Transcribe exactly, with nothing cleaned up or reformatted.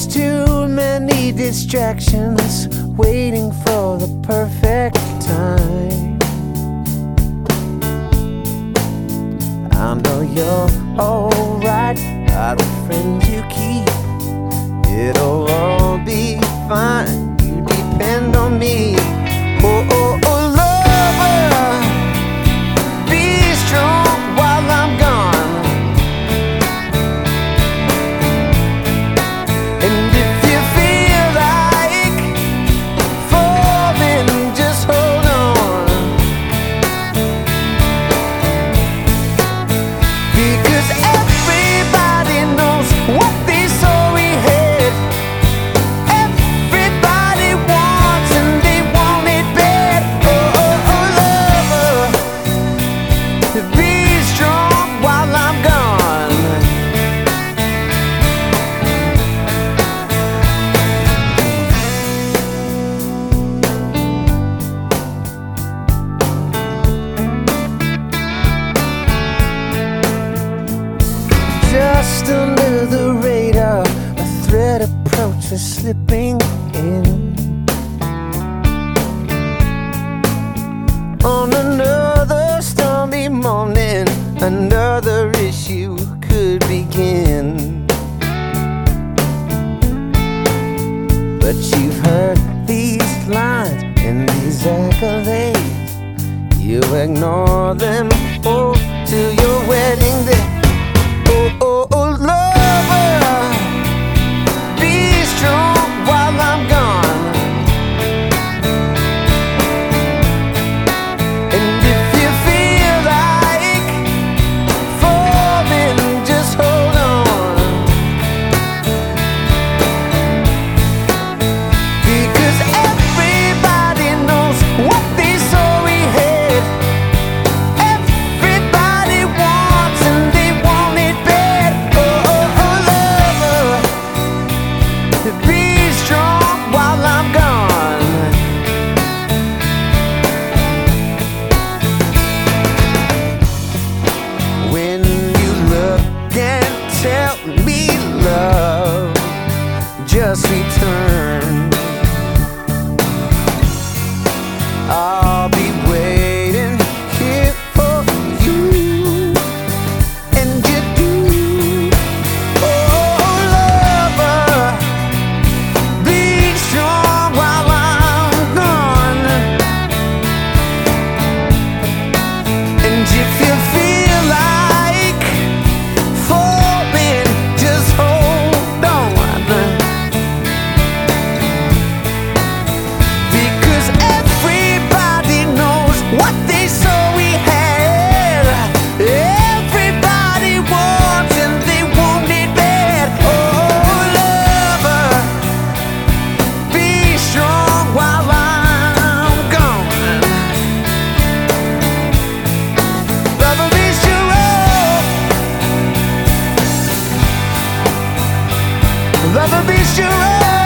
too many distractions waiting for the perfect time. I know you're alright, are the friends you keep. It'll all be fine, you depend on me. Oh, oh, oh, lover, be strong while I'm gone. And if you feel like falling, just hold on. Because everybody knows what they saw we had. Everybody wants and they want it bad. Oh, oh, oh, lover, be strong while I'm gone. Just under the radar, a threat approaches slipping in. On another stormy morning, another issue could begin. But you've heard these lines and these accolades, you ignore them all till your wedding day. Oh, oh, oh, lover, be strong while I'm gone. And if you feel like falling, just hold on. Because everybody knows what they saw we had. Everybody wants and they want it bad. Oh, oh, oh, lover, be strong while I'm gone. When you look and tell me love, just return. I'll be waiting here for you, and you do. Oh, lover, be strong while I'm gone. And if you feel like falling, just hold on. Because everybody knows what they saw we had. Everybody wants and they want it bad. Oh, lover, be strong while I'm gone. Lover, be strong. Lover, be strong.